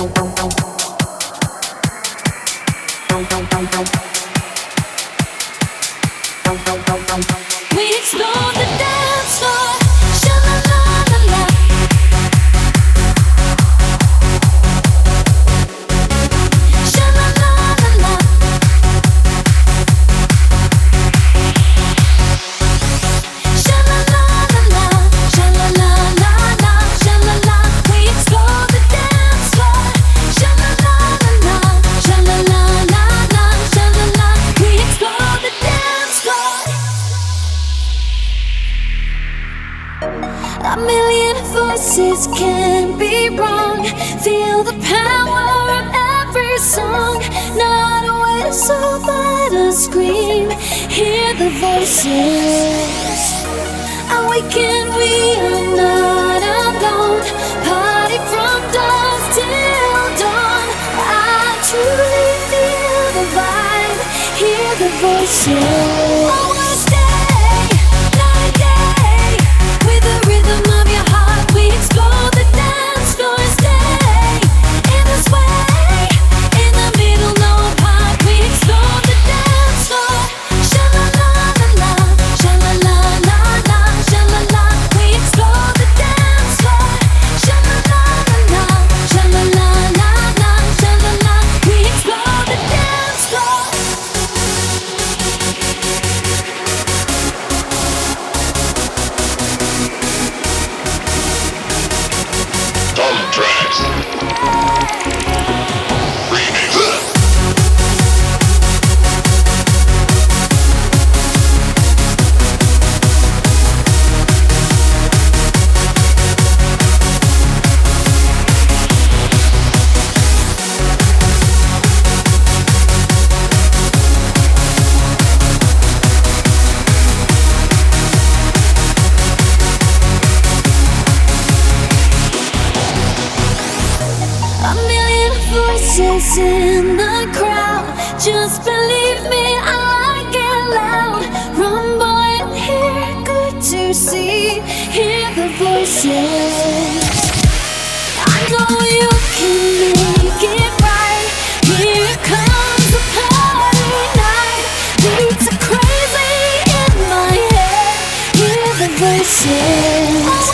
We explore the dance floor. Sha-la-la-la-la. Sha-la-la-la-la. Sha-la-la-la-la. Sha-la-la-la-la. Sha-la-la. We explore the dance floor. Sha-la-la-la-la. Sha-la-la-la-la. Sha-la-la. We explore the dance floor. A million voices can't be wrong. Feel the power of every song. Not a whistle but a scream. Hear the voices. Awaken, we are not alone. Party from dusk till dawn. I truly feel the vibe. Hear the voices. I wanna stay night and day. With the rhythm of your heart, we explore the dance floor. Stay in this way, in the middle, no apart. We explore the dance floor. Sha-la-la-la-la, sha-la-la-la-la, sha-la-la. We explore the dance floor. Sha-la-la-la-la, sha-la-la-la-la, sha-la-la. We explore the dance floor. Dalton Tracks. Remix. A million voices in the crowd. Just believe me, I like it loud. Rumble in here, good to see. Hear the voices. I know you can make it right. Here comes the party night. Beats are crazy in my head. Hear the voices.